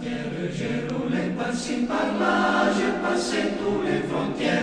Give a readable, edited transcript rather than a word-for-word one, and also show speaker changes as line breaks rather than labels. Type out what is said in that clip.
J'ai roulé par-ci par-là, j'ai passé tous les frontières.